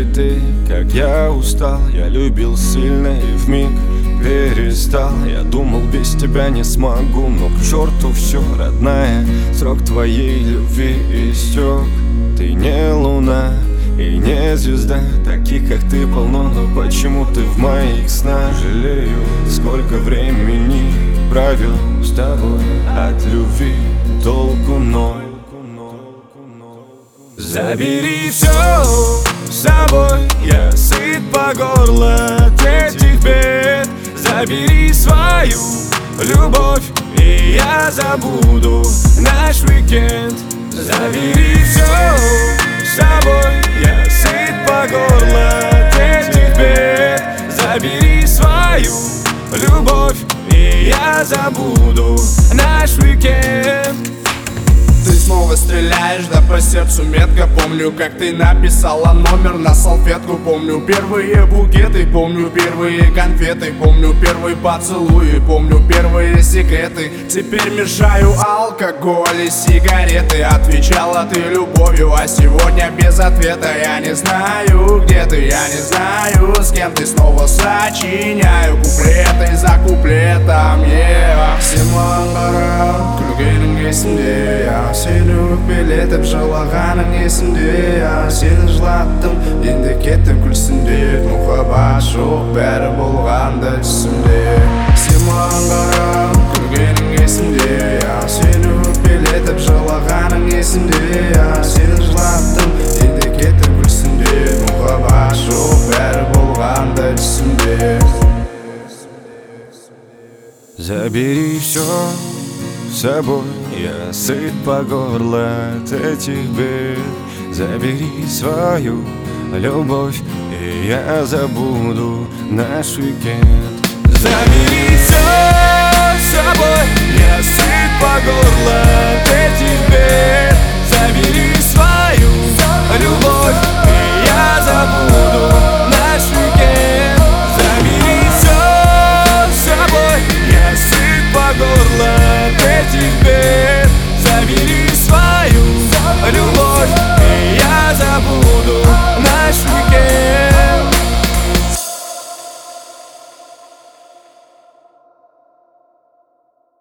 ты, как я устал. Я любил сильно и вмиг перестал. Я думал, без тебя не смогу, но к черту все, родная. Срок твоей любви истек. Ты не луна и не звезда, таких как ты полно, но почему ты в моих снах? Жалею, сколько времени провел с тобой, от любви толку ноль. Забери все с собой, я сыт по горло от этих бед. Забери свою любовь, и я забуду наш уикенд. Забери все с собой, я сыт по горло от этих бед. Забери свою любовь, и я забуду наш уикенд. Ты снова стреляешь, да по сердцу метко. Помню, как ты написала номер на салфетку. Помню первые букеты, помню первые конфеты. Помню первые поцелуи, помню первые секреты. Теперь мешаю алкоголь и сигареты. Отвечала ты любовью, а сегодня без ответа. Я не знаю, где ты, я не знаю, с кем ты. Снова сочиняю куплеты за куплетом, yeah. Seni öpеletip жылағаның есімде. Сені жылаттым, енді кеттім күлсін деп. Мұхаббат жоқ, бәрі болғанда түсімде. Сен маған қарап күлгенің есімде. Сені өкпелетіп жылағаның есімде. Сені жылаттым, енді кеттім күлсін деп. Мұхаббат жоқ, бәрі болғанда түсімде. Забери все с собой, я сыт по горло от этих бед. Забери свою любовь, и я забуду наш уикенд. Забери все с собой, я сыт по горло от этих бед.